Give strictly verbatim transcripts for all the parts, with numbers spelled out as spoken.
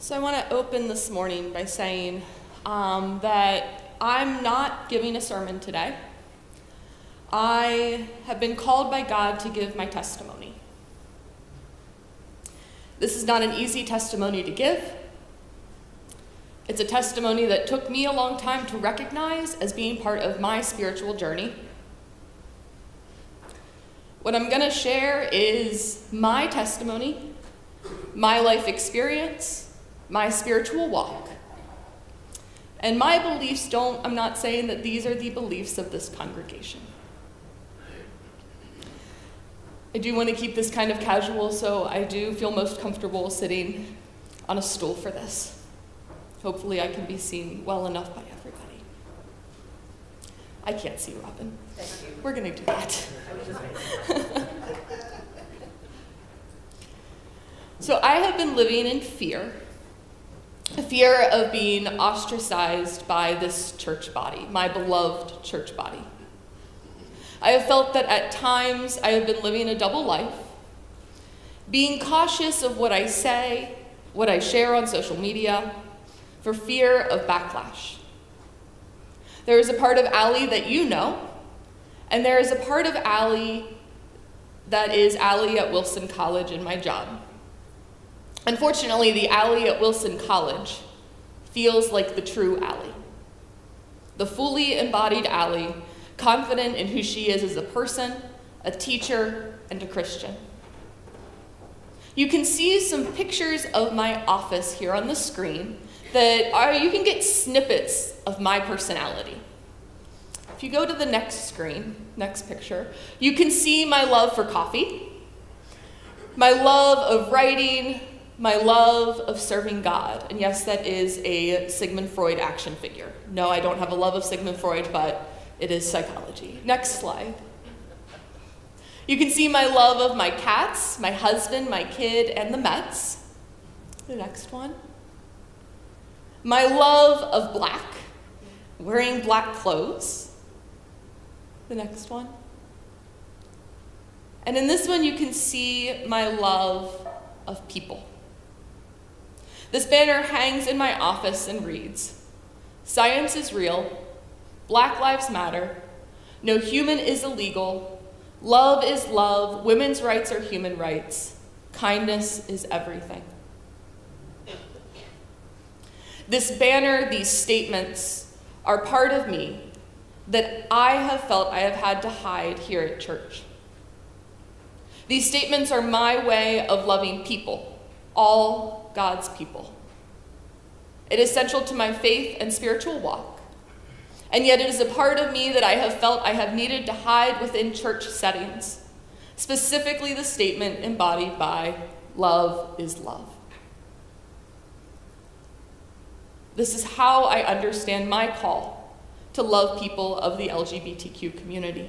So I want to open this morning by saying um, that I'm not giving a sermon today. I have been called by God to give my testimony. This is not an easy testimony to give. It's a testimony that took me a long time to recognize as being part of my spiritual journey. What I'm going to share is my testimony, my life experience, my spiritual walk. And my beliefs don't, I'm not saying that these are the beliefs of this congregation. I do want to keep this kind of casual, so I do feel most comfortable sitting on a stool for this. Hopefully I can be seen well enough by everybody. I can't see Robin. Thank you. We're going to do that. So I have been living in fear, a fear of being ostracized by this church body, my beloved church body. I have felt that at times I have been living a double life, being cautious of what I say, what I share on social media, for fear of backlash. There is a part of Allie that you know, and there is a part of Allie that is Allie at Wilson College in my job. Unfortunately, the Allie at Wilson College feels like the true Allie, the fully embodied Allie, confident in who she is as a person, a teacher, and a Christian. You can see some pictures of my office here on the screen that are, you can get snippets of my personality. If you go to the next screen, next picture, you can see my love for coffee, my love of writing, my love of serving God. And yes, that is a Sigmund Freud action figure. No, I don't have a love of Sigmund Freud, but it is psychology. Next slide. You can see my love of my cats, my husband, my kid, and the Mets. The next one. My love of black, wearing black clothes. The next one. And in this one, you can see my love of people. This banner hangs in my office and reads, "Science is real, Black Lives Matter, no human is illegal, love is love, women's rights are human rights, kindness is everything." This banner, these statements, are part of me that I have felt I have had to hide here at church. These statements are my way of loving people, all God's people. It is central to my faith and spiritual walk, and yet it is a part of me that I have felt I have needed to hide within church settings, specifically the statement embodied by love is love. This is how I understand my call to love people of the L G B T Q community.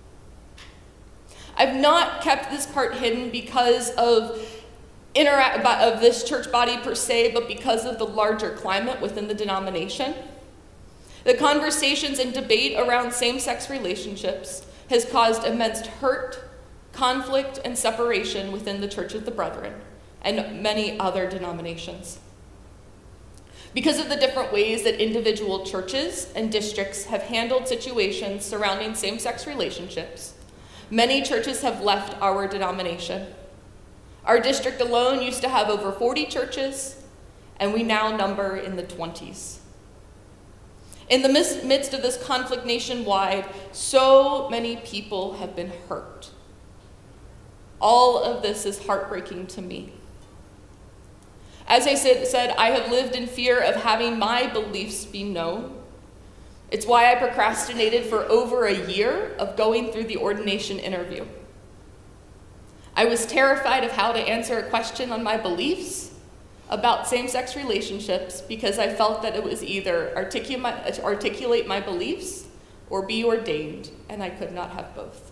I've not kept this part hidden because of, interact, of this church body per se, but because of the larger climate within the denomination. The conversations and debate around same-sex relationships has caused immense hurt, conflict, and separation within the Church of the Brethren and many other denominations. Because of the different ways that individual churches and districts have handled situations surrounding same-sex relationships, many churches have left our denomination. Our district alone used to have over forty churches, and we now number in the twenties. In the midst of this conflict nationwide, so many people have been hurt. All of this is heartbreaking to me. As I said, I have lived in fear of having my beliefs be known. It's why I procrastinated for over a year of going through the ordination interview. I was terrified of how to answer a question on my beliefs about same-sex relationships because I felt that it was either articulate, articulate my beliefs or be ordained, and I could not have both.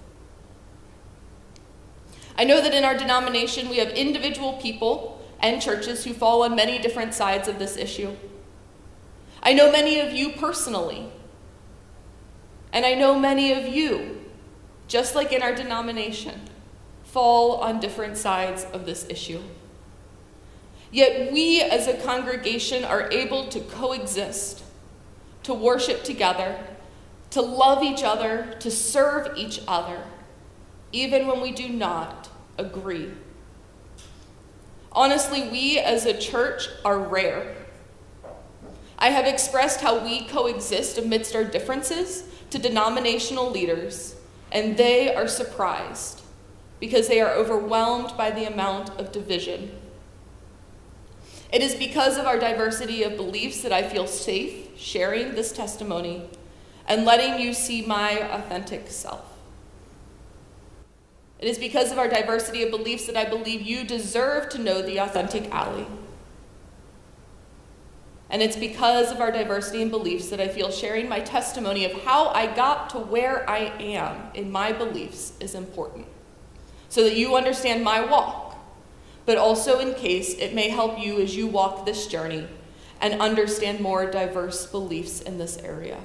I know that in our denomination we have individual people and churches who fall on many different sides of this issue. I know many of you personally, and I know many of you, just like in our denomination, fall on different sides of this issue. Yet we as a congregation are able to coexist, to worship together, to love each other, to serve each other, even when we do not agree. Honestly, we as a church are rare. I have expressed how we coexist amidst our differences to denominational leaders, and they are surprised because they are overwhelmed by the amount of division. It is because of our diversity of beliefs that I feel safe sharing this testimony and letting you see my authentic self. It is because of our diversity of beliefs that I believe you deserve to know the authentic Allie. And it's because of our diversity in beliefs that I feel sharing my testimony of how I got to where I am in my beliefs is important, so that you understand my walk, but also in case it may help you as you walk this journey and understand more diverse beliefs in this area.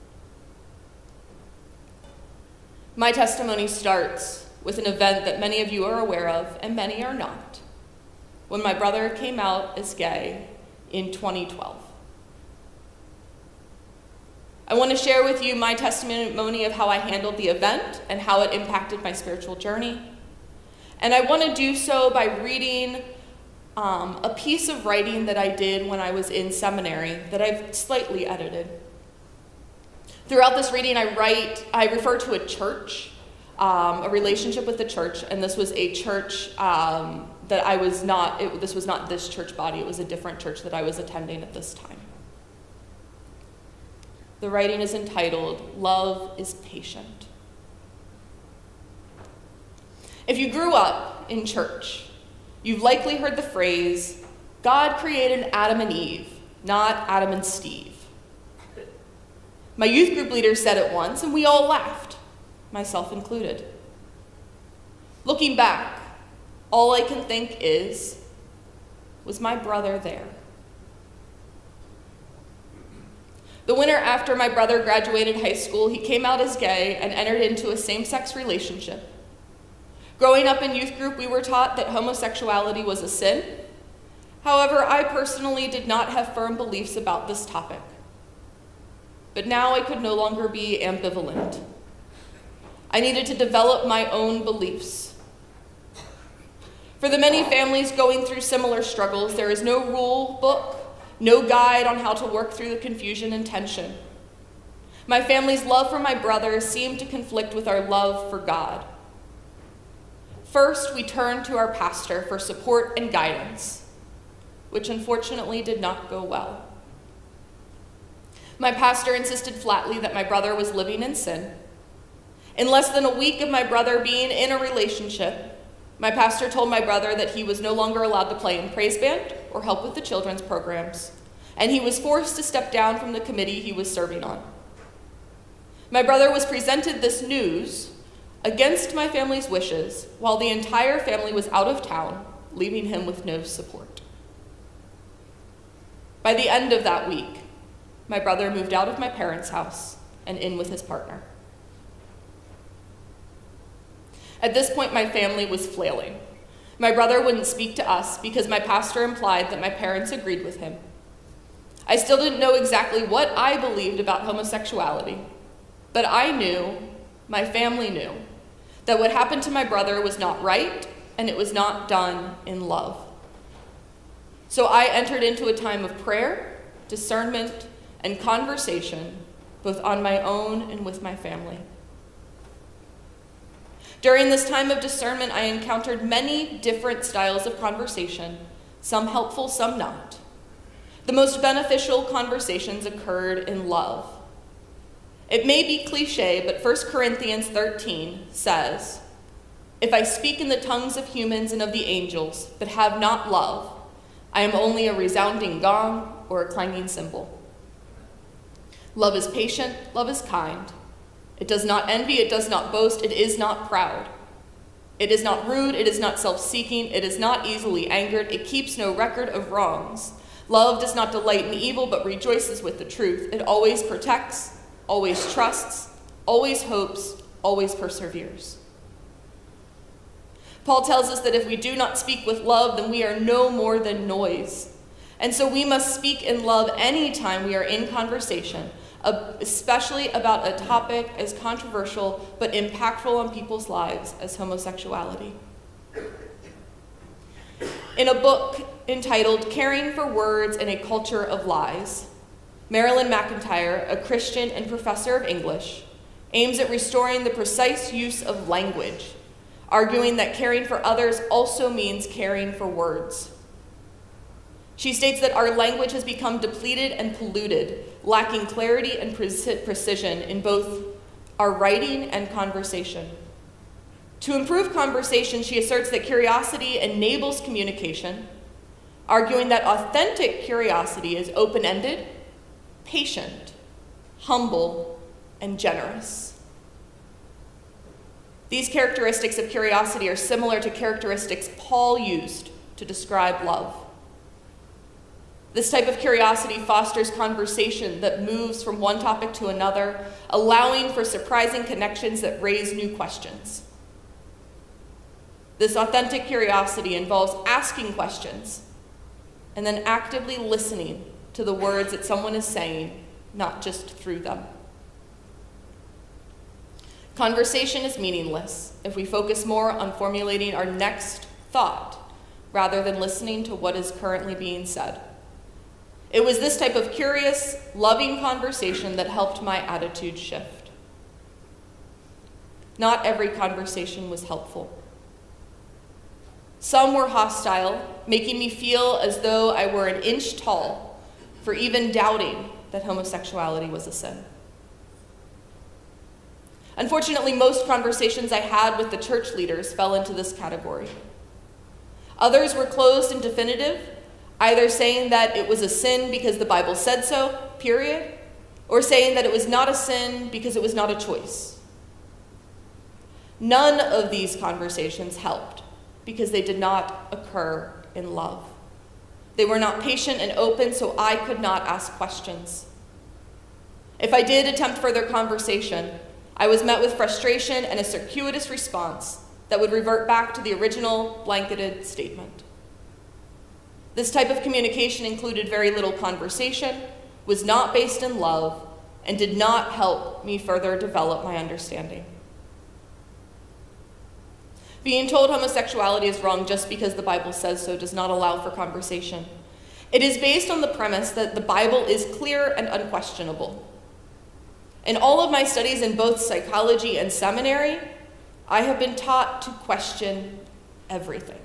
My testimony starts with an event that many of you are aware of and many are not, when my brother came out as gay in twenty twelve. I want to share with you my testimony of how I handled the event and how it impacted my spiritual journey. And I want to do so by reading um, a piece of writing that I did when I was in seminary that I've slightly edited. Throughout this reading, I write, I refer to a church, um, a relationship with the church, and this was a church um, that I was not, it, this was not this church body, it was a different church that I was attending at this time. The writing is entitled, "Love is Patient." If you grew up in church, you've likely heard the phrase, God created Adam and Eve, not Adam and Steve. My youth group leader said it once, and we all laughed, myself included. Looking back, all I can think is, was my brother there? The winter after my brother graduated high school, he came out as gay and entered into a same-sex relationship. Growing up in youth group, we were taught that homosexuality was a sin. However, I personally did not have firm beliefs about this topic. But now I could no longer be ambivalent. I needed to develop my own beliefs. For the many families going through similar struggles, there is no rule book, no guide on how to work through the confusion and tension. My family's love for my brother seemed to conflict with our love for God. First, we turned to our pastor for support and guidance, which unfortunately did not go well. My pastor insisted flatly that my brother was living in sin. In less than a week of my brother being in a relationship, my pastor told my brother that he was no longer allowed to play in praise band or help with the children's programs, and he was forced to step down from the committee he was serving on. My brother was presented this news against my family's wishes while the entire family was out of town, leaving him with no support. By the end of that week, my brother moved out of my parents' house and in with his partner. At this point, my family was flailing. My brother wouldn't speak to us because my pastor implied that my parents agreed with him. I still didn't know exactly what I believed about homosexuality, but I knew, my family knew, that what happened to my brother was not right and it was not done in love. So I entered into a time of prayer, discernment, and conversation, both on my own and with my family. During this time of discernment, I encountered many different styles of conversation, some helpful, some not. The most beneficial conversations occurred in love. It may be cliche, but First Corinthians thirteen says, "If I speak in the tongues of humans and of the angels, but have not love, I am only a resounding gong or a clanging cymbal." Love is patient, love is kind. It does not envy, it does not boast, it is not proud. It is not rude, it is not self-seeking, it is not easily angered, it keeps no record of wrongs. Love does not delight in evil, but rejoices with the truth. It always protects, always trusts, always hopes, always perseveres. Paul tells us that if we do not speak with love, then we are no more than noise. And so we must speak in love anytime we are in conversation, especially about a topic as controversial but impactful on people's lives as homosexuality. In a book entitled Caring for Words in a Culture of Lies, Marilyn McIntyre, a Christian and professor of English, aims at restoring the precise use of language, arguing that caring for others also means caring for words. She states that our language has become depleted and polluted, lacking clarity and precision in both our writing and conversation. To improve conversation, she asserts that curiosity enables communication, arguing that authentic curiosity is open-ended, patient, humble, and generous. These characteristics of curiosity are similar to characteristics Paul used to describe love. This type of curiosity fosters conversation that moves from one topic to another, allowing for surprising connections that raise new questions. This authentic curiosity involves asking questions and then actively listening to the words that someone is saying, not just through them. Conversation is meaningless if we focus more on formulating our next thought rather than listening to what is currently being said. It was this type of curious, loving conversation that helped my attitude shift. Not every conversation was helpful. Some were hostile, making me feel as though I were an inch tall for even doubting that homosexuality was a sin. Unfortunately, most conversations I had with the church leaders fell into this category. Others were closed and definitive, either saying that it was a sin because the Bible said so, period, or saying that it was not a sin because it was not a choice. None of these conversations helped because they did not occur in love. They were not patient and open, so I could not ask questions. If I did attempt further conversation, I was met with frustration and a circuitous response that would revert back to the original blanketed statement. This type of communication included very little conversation, was not based in love, and did not help me further develop my understanding. Being told homosexuality is wrong just because the Bible says so does not allow for conversation. It is based on the premise that the Bible is clear and unquestionable. In all of my studies in both psychology and seminary, I have been taught to question everything.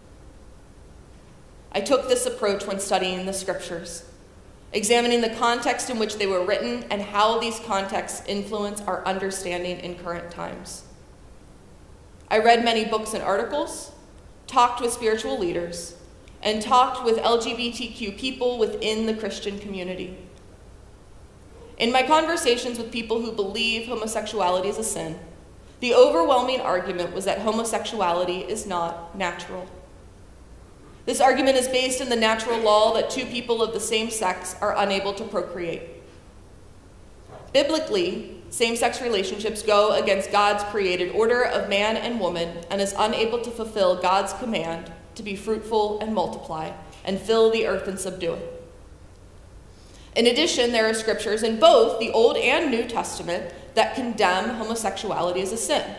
I took this approach when studying the scriptures, examining the context in which they were written and how these contexts influence our understanding in current times. I read many books and articles, talked with spiritual leaders, and talked with L G B T Q people within the Christian community. In my conversations with people who believe homosexuality is a sin, the overwhelming argument was that homosexuality is not natural. This argument is based in the natural law that two people of the same sex are unable to procreate. Biblically, same-sex relationships go against God's created order of man and woman and is unable to fulfill God's command to be fruitful and multiply and fill the earth and subdue it. In addition, there are scriptures in both the Old and New Testament that condemn homosexuality as a sin.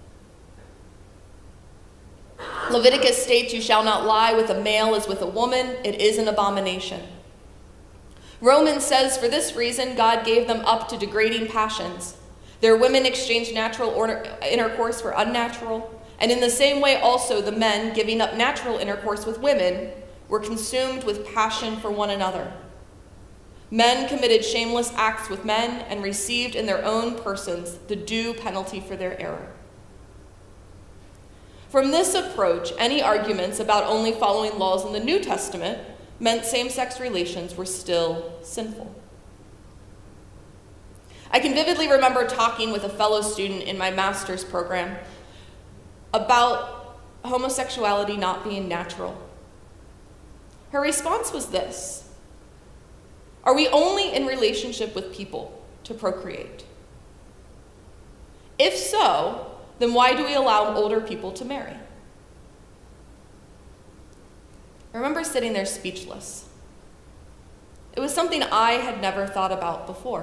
Leviticus states, "You shall not lie with a male as with a woman. It is an abomination." Romans says, "For this reason, God gave them up to degrading passions. Their women exchanged natural order, intercourse for unnatural, and in the same way also the men, giving up natural intercourse with women, were consumed with passion for one another. Men committed shameless acts with men and received in their own persons the due penalty for their error." From this approach, any arguments about only following laws in the New Testament meant same-sex relations were still sinful. I can vividly remember talking with a fellow student in my master's program about homosexuality not being natural. Her response was this: "Are we only in relationship with people to procreate? If so, then why do we allow older people to marry? I remember sitting there speechless. It was something I had never thought about before.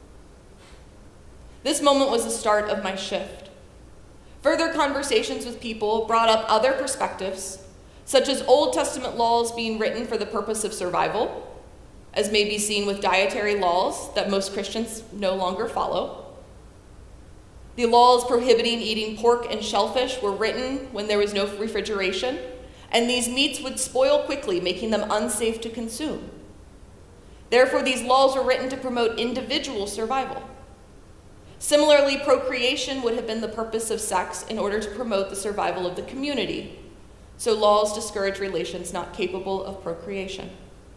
This moment was the start of my shift. Further conversations with people brought up other perspectives, such as Old Testament laws being written for the purpose of survival, as may be seen with dietary laws that most Christians no longer follow. The laws prohibiting eating pork and shellfish were written when there was no refrigeration, and these meats would spoil quickly, making them unsafe to consume. Therefore, these laws were written to promote individual survival. Similarly, procreation would have been the purpose of sex in order to promote the survival of the community. So laws discourage relations not capable of procreation.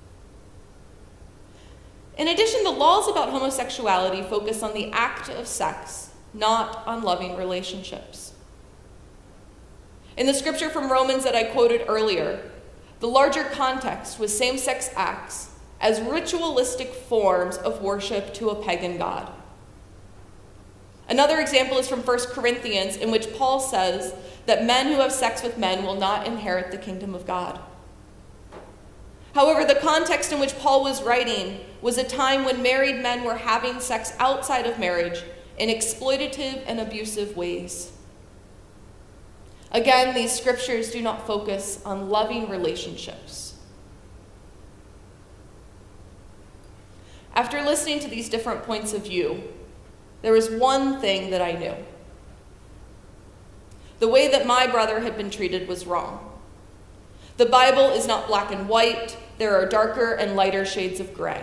In addition, the laws about homosexuality focus on the act of sex, not on loving relationships. In the scripture from Romans that I quoted earlier, the larger context was same-sex acts as ritualistic forms of worship to a pagan god. Another example is from First Corinthians, in which Paul says that men who have sex with men will not inherit the kingdom of God. However, the context in which Paul was writing was a time when married men were having sex outside of marriage in exploitative and abusive ways. Again, these scriptures do not focus on loving relationships. After listening to these different points of view, there was one thing that I knew. The way that my brother had been treated was wrong. The Bible is not black and white. There are darker and lighter shades of gray.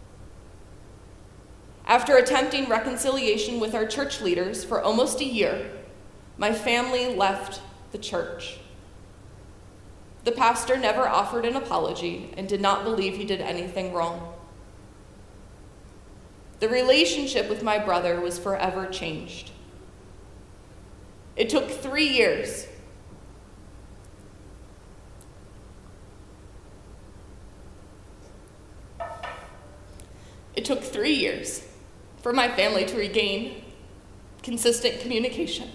After attempting reconciliation with our church leaders for almost a year, my family left the church. The pastor never offered an apology and did not believe he did anything wrong. The relationship with my brother was forever changed. It took three years. It took three years for my family to regain consistent communication.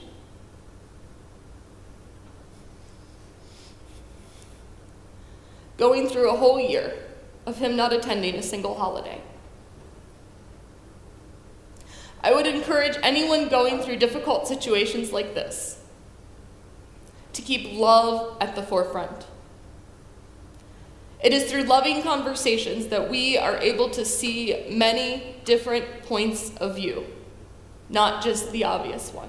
Going through a whole year of him not attending a single holiday. I would encourage anyone going through difficult situations like this to keep love at the forefront. It is through loving conversations that we are able to see many different points of view, not just the obvious one.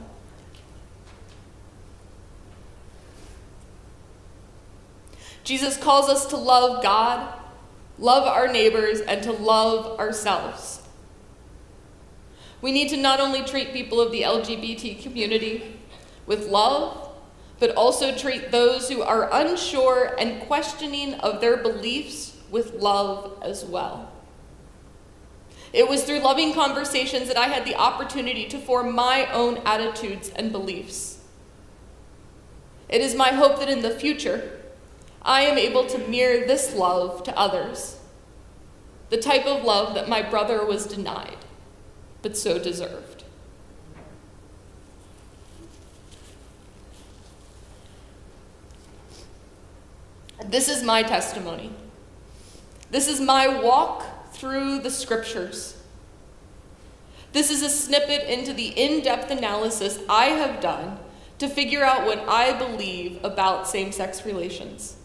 Jesus calls us to love God, love our neighbors, and to love ourselves. We need to not only treat people of the L G B T community with love, but also treat those who are unsure and questioning of their beliefs with love as well. It was through loving conversations that I had the opportunity to form my own attitudes and beliefs. It is my hope that in the future, I am able to mirror this love to others, the type of love that my brother was denied, but so deserved. This is my testimony. This is my walk through the scriptures. This is a snippet into the in-depth analysis I have done to figure out what I believe about same-sex relations.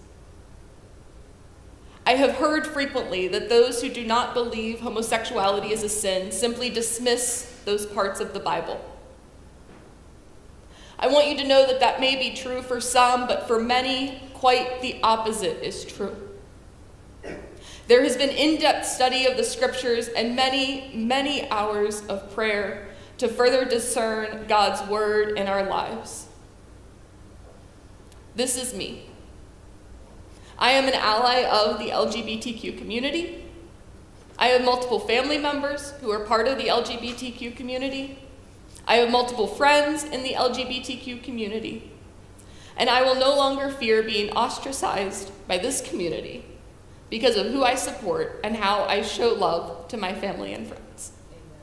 I have heard frequently that those who do not believe homosexuality is a sin simply dismiss those parts of the Bible. I want you to know that that may be true for some, but for many, quite the opposite is true. There has been in-depth study of the scriptures and many, many hours of prayer to further discern God's word in our lives. This is me. I am an ally of the L G B T Q community. I have multiple family members who are part of the L G B T Q community. I have multiple friends in the L G B T Q community. And I will no longer fear being ostracized by this community because of who I support and how I show love to my family and friends.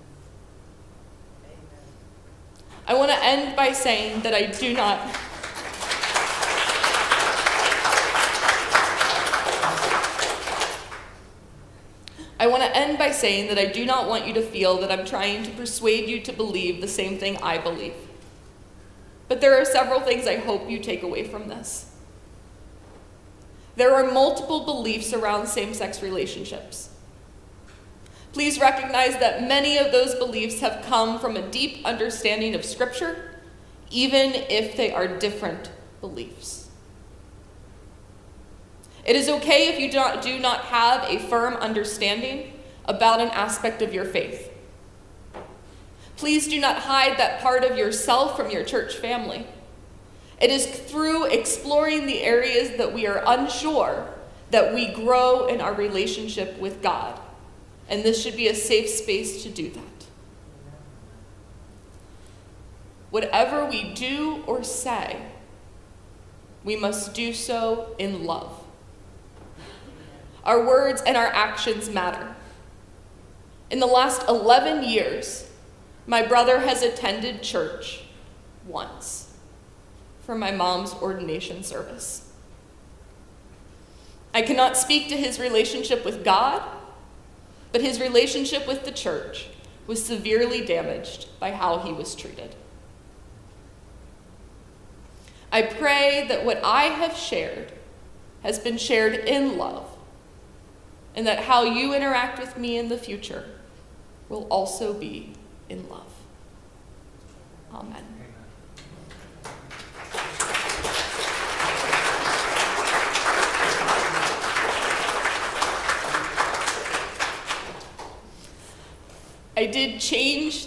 Amen. Amen. I want to end by saying that I do not I want to end by saying that I do not want you to feel that I'm trying to persuade you to believe the same thing I believe. But there are several things I hope you take away from this. There are multiple beliefs around same-sex relationships. Please recognize that many of those beliefs have come from a deep understanding of Scripture, even if they are different beliefs. It is okay if you do not, do not have a firm understanding about an aspect of your faith. Please do not hide that part of yourself from your church family. It is through exploring the areas that we are unsure that we grow in our relationship with God. And this should be a safe space to do that. Whatever we do or say, we must do so in love. Our words and our actions matter. In the last eleven years, my brother has attended church once for my mom's ordination service. I cannot speak to his relationship with God, but his relationship with the church was severely damaged by how he was treated. I pray that what I have shared has been shared in love, and that how you interact with me in the future will also be in love. Amen. I did change